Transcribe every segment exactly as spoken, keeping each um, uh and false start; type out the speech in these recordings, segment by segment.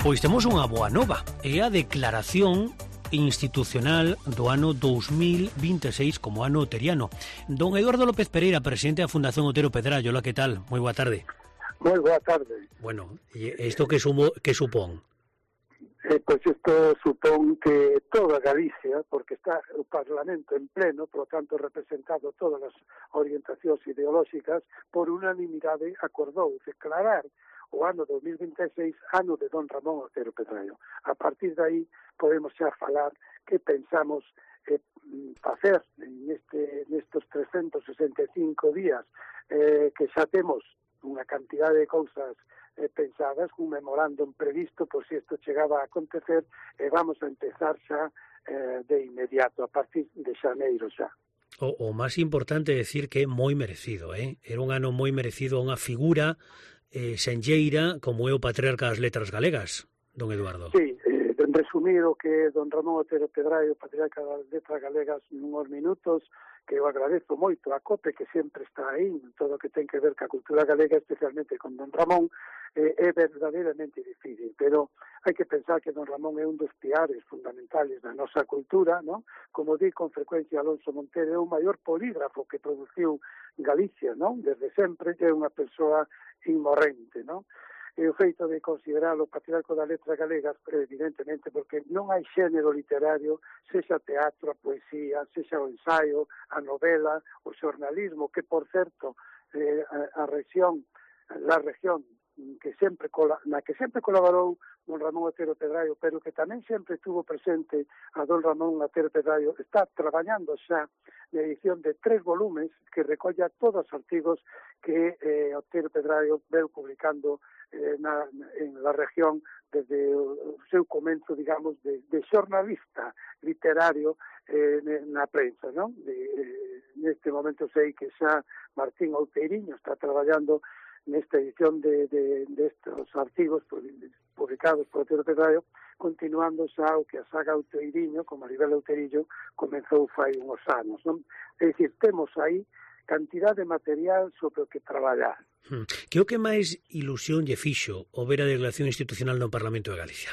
Pois temos unha boa nova, é a declaración institucional do ano dous mil vinte e seis como ano oteriano. Don Eduardo López Pereira, presidente da Fundación Otero Pedrayo, hola, que tal? Moi boa tarde. Moi boa tarde. Bueno, e isto que, sumo, que supón? Eh, pois isto supón que toda Galicia, porque está o Parlamento en pleno, por lo tanto representado todas as orientacións ideolóxicas, por unanimidade acordou declarar o ano dous mil vinte e seis ano de don Ramón Otero Pedrayo. A partir de aí podemos xa falar que pensamos eh, facer neste, nestes trescentos sesenta e cinco días eh, que xa temos unha cantidad de cousas eh, pensadas, un memorándum previsto por si isto chegaba a acontecer, e vamos a empezar xa eh, de inmediato, a partir de xaneiro xa. O, o máis importante é decir que é moi merecido, eh? Era un ano moi merecido a unha figura eh, senlleira como é o patriarca das letras galegas, don Eduardo. Sí, eh, en resumir o que don Ramón Otero Pedrayo, patriarca das letras galegas, nunhos minutos, que eu agradezo moito a COPE, que sempre está aí, todo o que ten que ver ca cultura galega, especialmente con don Ramón, eh, é verdadeiramente difícil, pero hai que pensar que don Ramón é un dos piares fundamentales da nosa cultura, ¿no? Como di con frecuencia Alonso Montero, é o maior polígrafo que produciu Galicia, ¿no? Desde sempre é unha persoa inmorrente, ¿no? E o feito de consideralo patriarca das letras galegas, evidentemente, porque non hai xénero literario, sexa teatro, a poesía, sexa o ensaio, a novela, o xornalismo, que, por certo, eh, a, a región, la región que sempre na que sempre colaborou don Ramón Otero Pedrayo, pero que tamén sempre tuvo presente a don Ramón Otero Pedrayo, está traballando xa na edición de tres volumes que recolla todos os artigos que eh, Otero Pedrayo veu publicando eh, na, en la región desde o seu comenzo, digamos, de, de xornalista literario eh, na prensa, non? De, eh, neste momento sei que xa Martín Outeiriño está traballando nesta edición de, de, de estos artigos publicados por Otero Pedrayo, continuando xa o que a saga Outeiriño, como Maribel Outerillo, comenzou fai uns anos, non? É dicir, temos aí cantidad de material sobre o que traballar. Hmm. Que o que máis ilusión lle fixo o ver a declaración institucional no Parlamento de Galicia?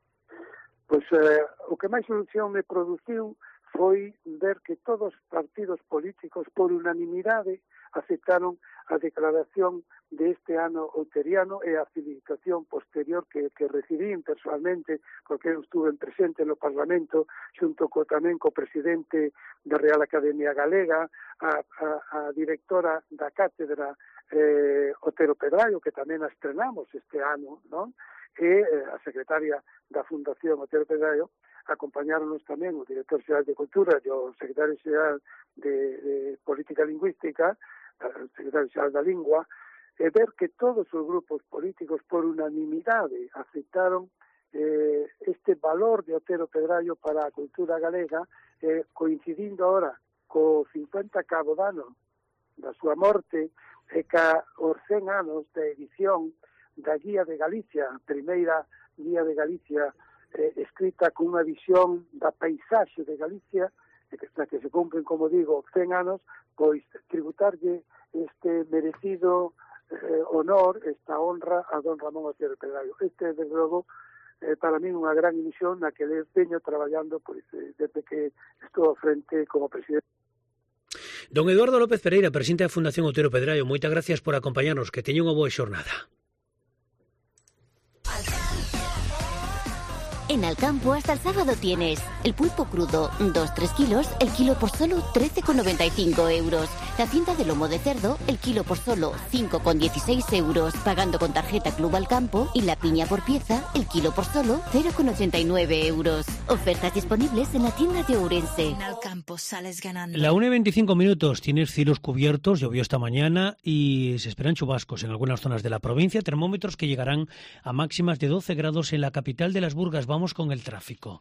Pois eh, o que máis ilusión me produciu foi ver que todos os partidos políticos por unanimidade aceptaron a declaración de este ano outeriano e a felicitación posterior que, que recibín personalmente, porque eu estuve presente no Parlamento xunto co, tamén co presidente da Real Academia Galega, a, a, a directora da cátedra eh, Otero Pedrayo, que tamén a estrenamos este ano, non? E eh, a secretaria da Fundación Otero Pedrayo. Acompañáronos tamén o director xeral de Cultura e o secretario xeral de, de Política Lingüística, o secretario xeral da Lingua, e ver que todos os grupos políticos por unanimidade aceptaron eh, este valor de Otero Pedrayo para a cultura galega, eh, coincidindo ahora co cincuenta cabo dano da súa morte e ca os cen anos da edición da Guía de Galicia, a primeira Guía de Galicia eh, escrita con unha visión da paisaxe de Galicia, na que se cumplen, como digo, cen anos, pois tributarlle este merecido eh, honor, esta honra a don Ramón Otero Pedrayo. Este, desde logo, eh, para mí unha gran ilusión na que le veño traballando pois, eh, desde que estou ao frente como presidente. Don Eduardo López Pereira, presidente da Fundación Otero Pedrayo, moitas gracias por acompañarnos, que teña unha boa xornada. En Alcampo hasta el sábado tienes el pulpo crudo, dos tres kilos, el kilo por solo trece con noventa y cinco euros. La cinta de lomo de cerdo, el kilo por solo cinco con dieciséis euros, pagando con tarjeta Club Alcampo, y la piña por pieza, el kilo por solo cero con ochenta y nueve euros. Ofertas disponibles en la tienda de Ourense. En Alcampo sales ganando. La una y veinticinco minutos, tienes cielos cubiertos, llovió esta mañana y se esperan chubascos en algunas zonas de la provincia, termómetros que llegarán a máximas de doce grados en la capital de las Burgas. Vamos con el tráfico.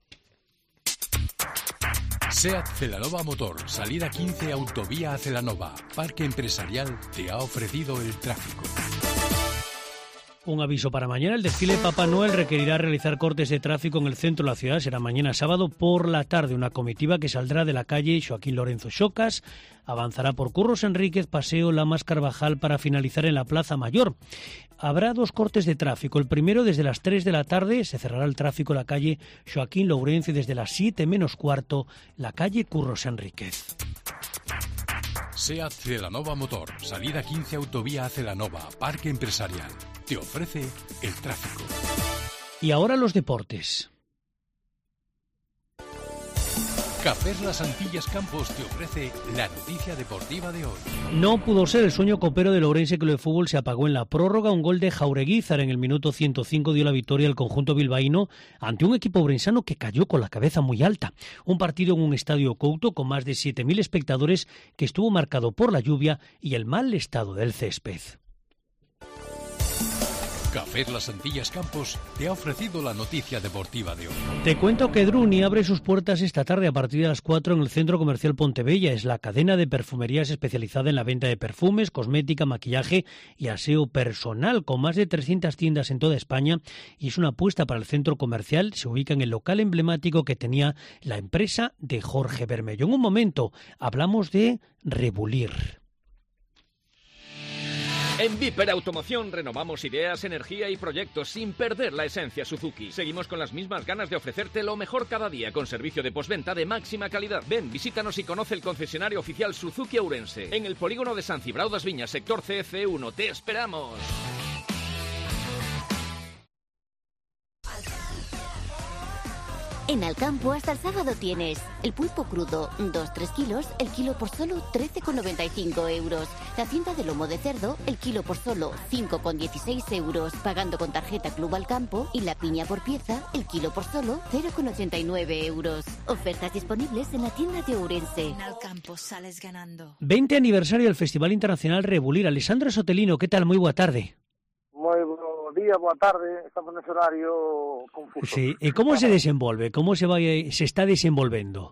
SEAT Celanova Motor, salida quince, autovía a Celanova. Parque Empresarial te ha ofrecido el tráfico. Un aviso para mañana. El desfile de Papá Noel requerirá realizar cortes de tráfico en el centro de la ciudad. Será mañana sábado por la tarde. Una comitiva que saldrá de la calle Joaquín Lorenzo Xocas, avanzará por Curros Enríquez, Paseo Lamas Carvajal para finalizar en la Plaza Mayor. Habrá dos cortes de tráfico. El primero desde las tres de la tarde. Se cerrará el tráfico en la calle Joaquín Lourenço y desde las siete menos cuarto la calle Curros Enríquez. SEAT Celanova Motor, salida quince Autovía a Celanova, Parque Empresarial. Te ofrece el tráfico. Y ahora los deportes. Cafés Las Antillas Campos te ofrece la noticia deportiva de hoy. No pudo ser el sueño copero del Ourense, que lo de fútbol se apagó en la prórroga. Un gol de Jaureguizar en el minuto ciento cinco dio la victoria al conjunto bilbaíno ante un equipo ourensano que cayó con la cabeza muy alta. Un partido en un estadio Couto con más de siete mil espectadores que estuvo marcado por la lluvia y el mal estado del césped. Cafés Las Antillas Campos te ha ofrecido la noticia deportiva de hoy. Te cuento que Druni abre sus puertas esta tarde a partir de las cuatro en el Centro Comercial Pontebella. Es la cadena de perfumerías especializada en la venta de perfumes, cosmética, maquillaje y aseo personal, con más de trescientas tiendas en toda España, y es una apuesta para el centro comercial. Se ubica en el local emblemático que tenía la empresa de Jorge Bermello. En un momento hablamos de Rebulir. En Viper Automoción renovamos ideas, energía y proyectos sin perder la esencia Suzuki. Seguimos con las mismas ganas de ofrecerte lo mejor cada día con servicio de postventa de máxima calidad. Ven, visítanos y conoce el concesionario oficial Suzuki Ourense en el polígono de San Cibrao das Viñas, sector C F uno. ¡Te esperamos! En Alcampo hasta el sábado tienes el pulpo crudo, dos tres kilos, el kilo por solo trece con noventa y cinco euros. La cinta de lomo de cerdo, el kilo por solo cinco con dieciséis euros, pagando con tarjeta Club Alcampo. Y la piña por pieza, el kilo por solo cero con ochenta y nueve euros. Ofertas disponibles en la tienda de Ourense. En Alcampo sales ganando. veinte aniversario del Festival Internacional Rebulir. Alessandro Sotelino, ¿qué tal? Muy buena tarde. Moi bo día, boa tarde, estamos nese horario confuso. Sí, e como se desenvolve? Como se vai se está desenvolvendo?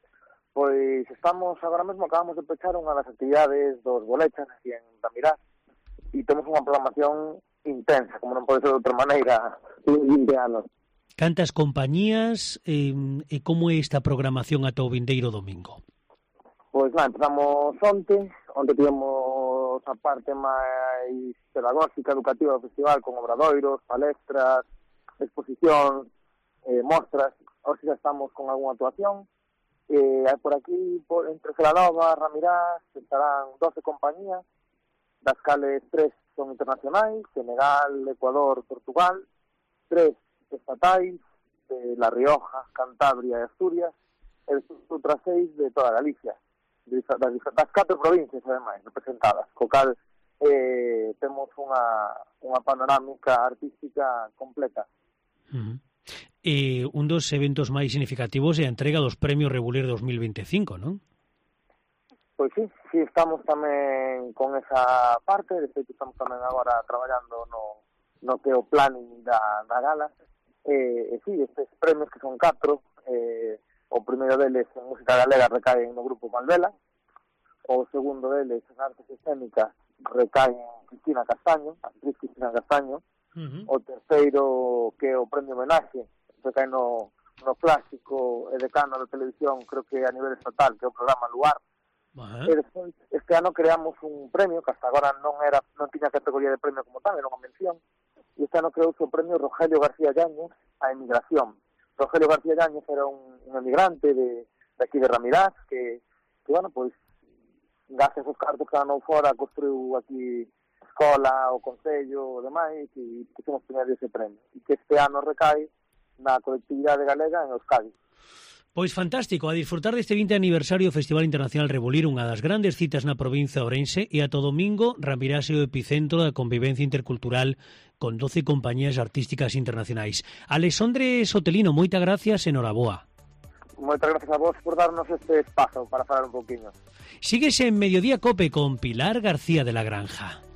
Pois estamos, agora mesmo acabamos de pechar unha das actividades dos Bolechas aquí en Ramirás e temos unha programación intensa, como non pode ser de outra maneira, vinte anos. Cantas compañías e, e como é esta programación ata o vindeiro domingo? Pois nada, empezamos onte, onte tivemos a parte máis pedagógica, educativa do festival, con obradoiros, palestras, exposicións, eh, mostras. Hoxe xa estamos con algunha actuación. Eh, por aquí, por, entre Celanova, Ramirás, estarán doce compañías, das cales tres son internacionais, Senegal, Ecuador, Portugal, tres estatais, de La Rioja, Cantabria e Asturias, e outras seis de toda Galicia. Das, das catro provincias, ademais, representadas, co cal eh, temos unha, unha panorámica artística completa. Uh-huh. E un dos eventos máis significativos é a entrega dos premios Rebulir dos mil veinticinco, non? Pois sí, sí, estamos tamén con esa parte, de feito estamos tamén agora traballando no, no que o planning da, da gala, e, e sí, estes premios que son catro, eh, o primeiro deles en música galega recaen no grupo Malvela, o segundo deles en artes escénicas recaen en Cristina Castaño, a actriz Cristina Castaño, uh-huh. O terceiro, que é o premio homenaxe, recae no, no clásico e decano da televisión, creo que a nivel estatal, que é o programa Luar. Uh-huh. E despois, este ano creamos un premio que hasta agora non era non tiña categoría de premio como tal, era unha mención, e este ano creouse o premio Rogelio García Yáñez a emigración. Rogelio García Yáñez era un, un emigrante de, de aquí de Ramirás que, que bueno, pois, gracias aos cartos que ganou fora, construiu aquí escola, o concello, o demais, e quisimos tener ese premio. E que este ano recae na colectividade galega en Euskadi. Pois fantástico, a disfrutar deste vinte aniversario do Festival Internacional Rebulir, unha das grandes citas na provincia ourense, e ata o domingo Ramirás é o epicentro da convivencia intercultural con doce compañías artísticas internacionais. Alessandro Sotelino, moitas gracias e noraboa. Moitas gracias a vos por darnos este espazo para falar un poquinho. Síguese en Mediodía Cope con Pilar García de la Granja.